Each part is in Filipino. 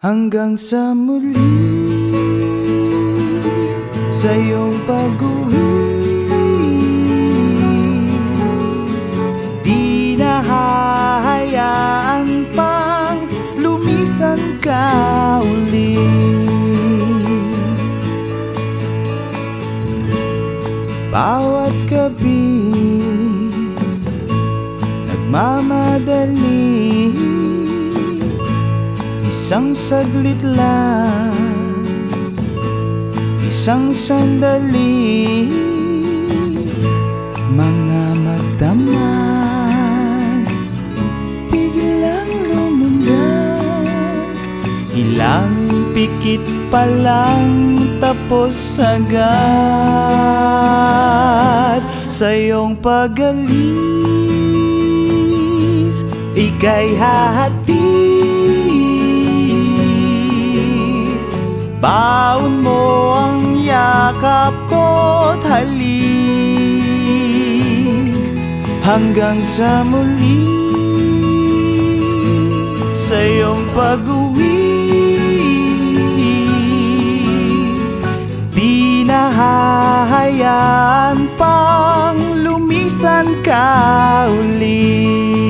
Hanggang sa muli, sa iyong pag-uwi, di na hahayaan pang lumisan ka uli. Bawat gabi, nagmamadali, isang saglit lang, isang sandali, mga magdamag biglang lumundag. Ilang pikit pa lang tapos agad. Sa iyong pag-alis, ika'y hahatid. Baon mo ang yakap ko't halik. Hanggang sa muli, sa iyong pag-uwi, di na hahayaan pang lumisan ka uli.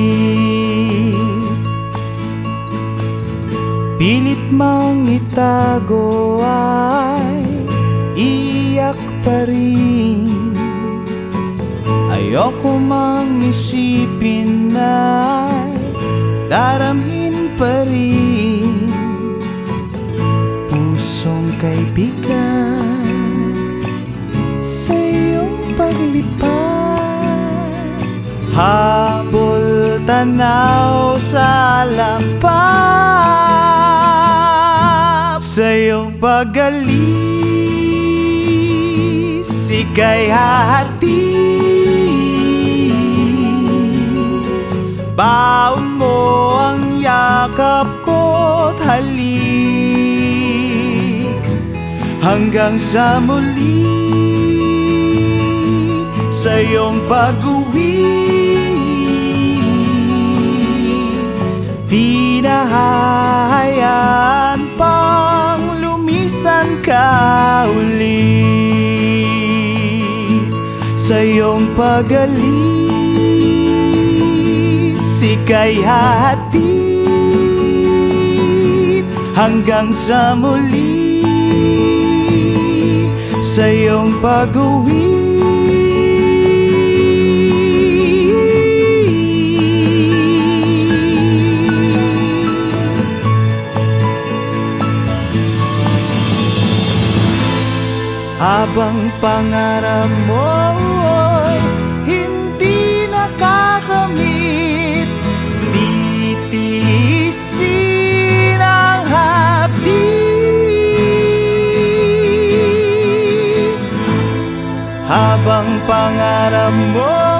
Pilit mang itago ay iyak pa rin. Ayoko mang isipin ay daramhin pa rin. Pusong kaibigan, sa iyong paglipad, habol tanaw sa lapad. Sa iyong pag-alis, ika'y hahatid. Baon mo ang yakap ko't halik. Hanggang sa muli, sa iyong pag-uwi, di na hahayaan pang lumisan ka uli. Sa iyong pag-alis, ika'y hahatid. Hanggang sa muli, sa iyong pag-uwi, habang pangarap mo'y hindi nakakamit, titiisin ang hapdi. Habang pangarap mo